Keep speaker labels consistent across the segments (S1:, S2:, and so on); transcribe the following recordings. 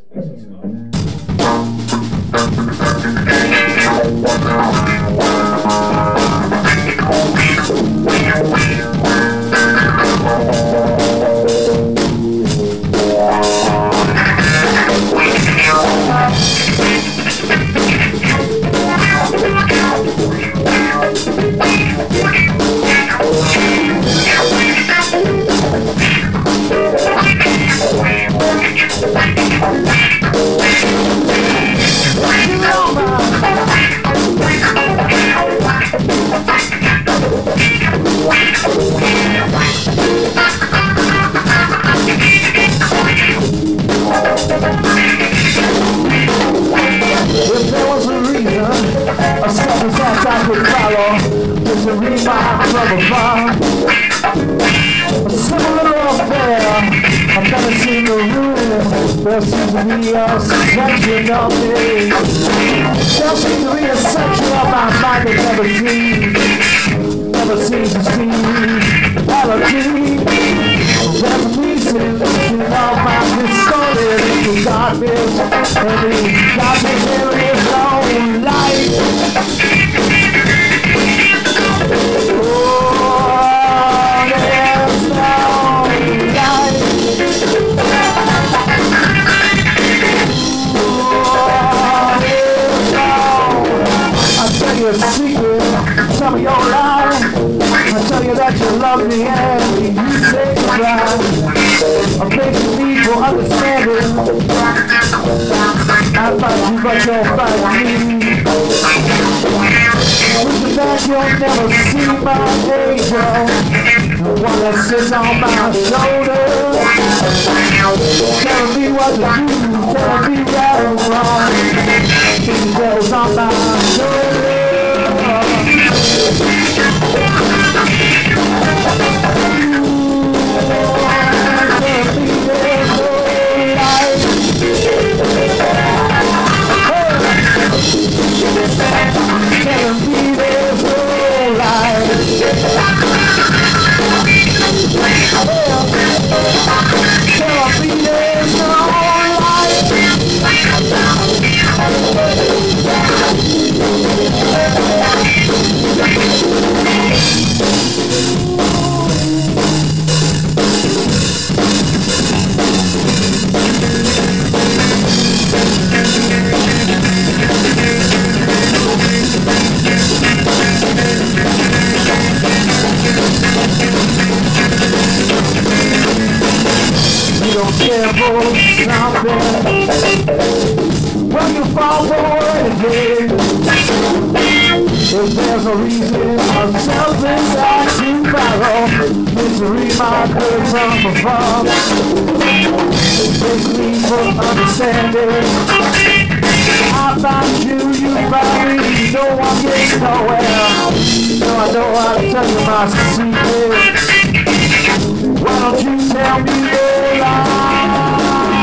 S1: There seems to be a section of me. There seems to be a section of my mind that never seems to see reality. There's a reason of my distorted into darkness, and in darkness there is no light. A secret, tell me your lie. I tell you that you love me and you say goodbye. I'm facing need for understanding. I fight you but you'll fight me. Wishing that you'll never see my angel, the one that sits on my shoulder, telling me what to do, telling me right and wrong. The devil's on my shoulder. When you fall for anything, if there's a reason, a selfish act to follow, misery might come from above. There's need for understanding. I find you, you find me, no one gets nowhere. So I know how to tell you my secret. Why don't you tell me your lie?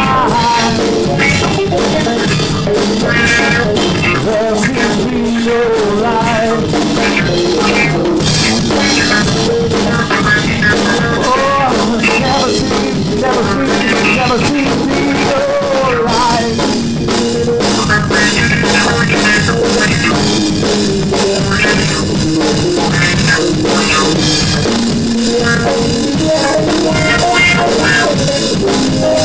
S1: There seems to be no light. Oh, never seems to be no light. Yeah.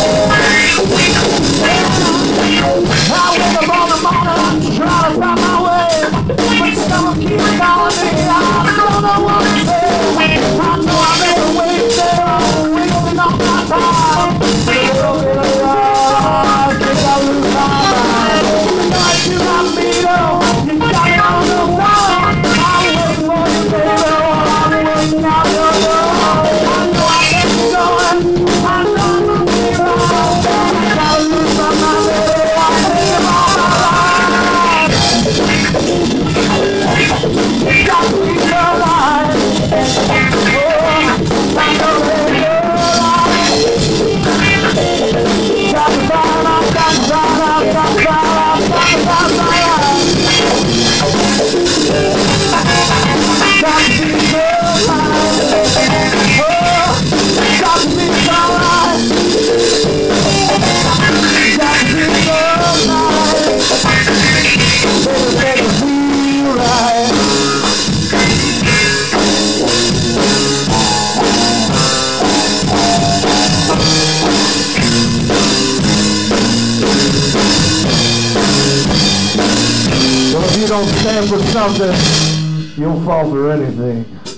S1: you don't stand for something, you'll fall for anything.